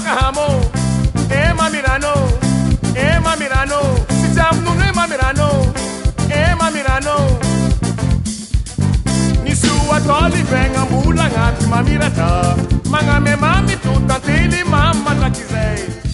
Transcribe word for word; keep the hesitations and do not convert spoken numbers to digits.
kahamo e mamirano e mamirano si jam nu e mamirano e mamirano ni sua toli venga mula ngati mamirata manga me mami tutta tili mamma la kisei